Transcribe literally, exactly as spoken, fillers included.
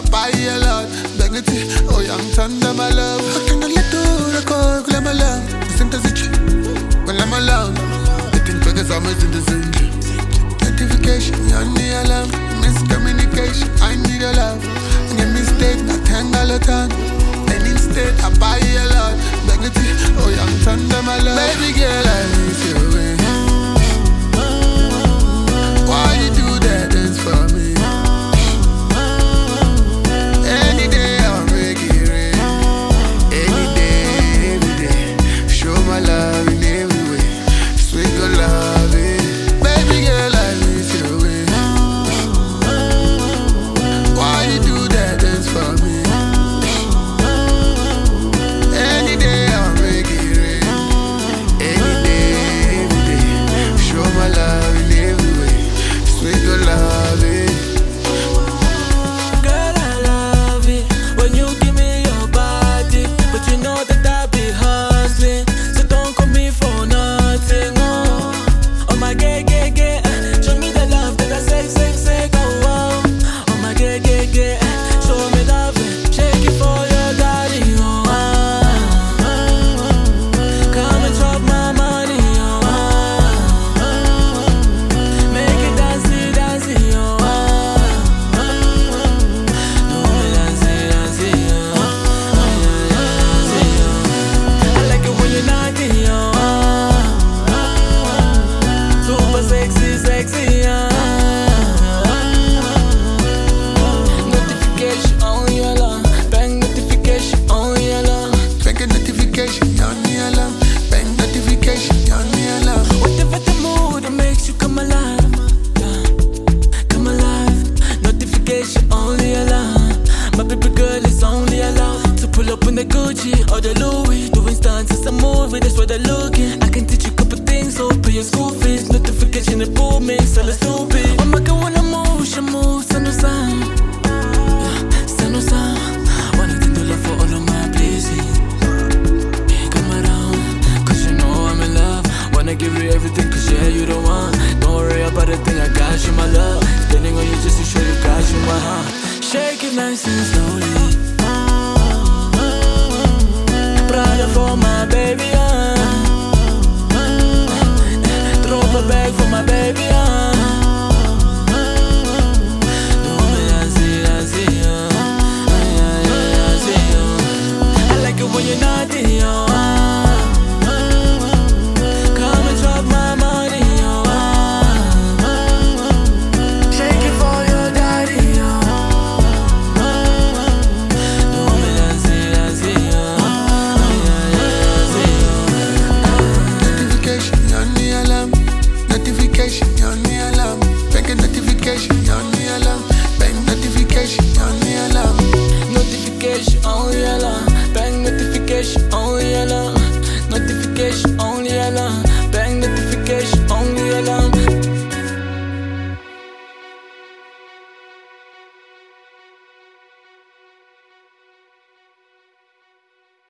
buy a lot. Beg it, oh young thunder, my love. I cannot let go, the coke, let my love. Listen to the chick, when I'm alone. The thing figures I'm in the same. Notification, you need a love. Miscommunication, I need a love. And a mistake, I tangle a tongue. And instead, I buy a lot. Beg it, oh young thunder, my love. Baby girl, I miss you. Why you do that dance for me? Any day I'll make it rain. Any day, every day. Show my love in every way. Sweet good love, eh? Baby girl, I miss you. Why you do that dance for me? Any day I'll make it rain. Any day, every day. Show my love in every way. Sweet good love, eh? Girl, I love it when you give me your body, but you know that I be hustling, so don't call me for nothing. Oh, oh my gay, gay, gay, show me the love that I say, say, say, go on. Oh my gay, gay, gay, show me love, shake it for your daddy. Oh, come and chop my money. Oh, make it dancey, dancey. Oh, do me dancey, dancey. Oh, I like it when you're naughty. Oh, super sexy, sexy. Oh, notification on your alarm, bang notification on your alarm. Bang a notification, you need a love. Bang notification, you need a love. Whatever the mood that makes you come alive, yeah, come alive. Notification only alarm. My baby girl is only allowed to pull up in the Gucci or the Louis. Doing stunts, it's a movie, that's what they're looking. I can teach you a couple things, so pay your school fees. Notification it pull me, so let's stupid. Oh my God, when I move, she moves, send no sound, yeah, send no sound. Wanna do love for all of my blessings. Come around, cause you know I'm in love. Wanna give you everything, cause yeah, you the one. Don't worry about a thing, I got you, my love. Standing on you just to show you got you, my heart. Shake it nice and slow.